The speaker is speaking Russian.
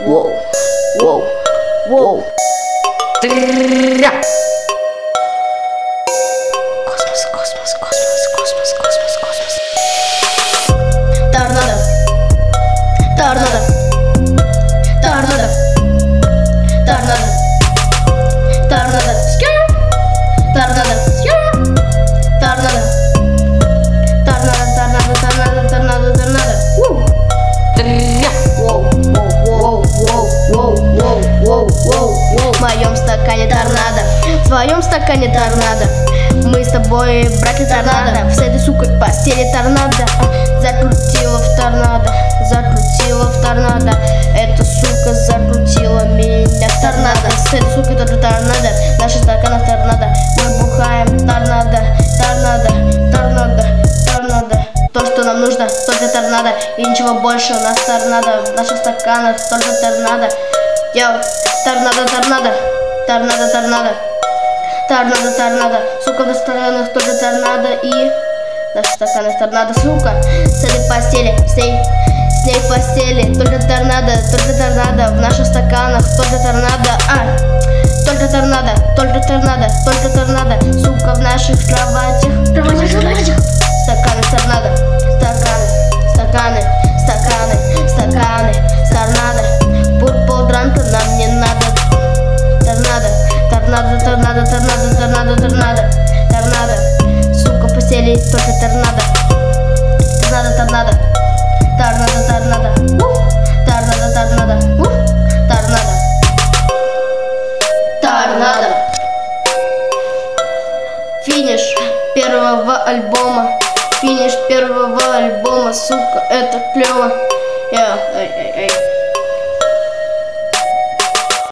Воу, воу, воу. Тря. Космос, космос, космос, космос, космос, космос. Торнадо, торнадо, торнадо, торнадо, торнадо, торнадо, торнадо, торнадо, торнадо, торнадо, торнадо, торнадо. Тря. Воу, воу, воу, воу, воу, воу, воу. В моем стакане торнадо, в твоем стакане торнадо. Мы с тобой братья торнадо. С этой сукой в постели торнадо. Закрутила в торнадо, закрутила в торнадо. Эта сука закрутила меня в торнадо. С этой сукой тоже торнадо. В наших стаканах торнадо. Мы бухаем торнадо, торнадо, торнадо, торнадо. То, что нам нужно, только торнадо. И ничего больше, у нас торнадо. В наших стаканах только торнадо. Йоу, торнадо, торнадо, торнадо, торнадо, торнадо, торнадо. Сука, в наших стаканах только торнадо. И в наших стаканах торнадо, сука. С этой постели, с ней в постели только торнадо, только торнадо. В наших стаканах только торнадо. Только торнадо, только торнадо, только торнадо. Сука, в наших кроватях. Стаканы торнадо, стаканы, стаканы, стаканы, стаканы, торнадо. Пурпудранка нам не надо. Торнадо, торнадо, торнадо, торнадо, торнадо, торнадо, торнадо. Сука, в постели только торнадо. Торнадо, торнадо, торнадо, торнадо, торнадо, торнадо, торнадо, торнадо. Финиш первого альбома. Финиш первого альбома, сука, это клево. Эй, эй, эй.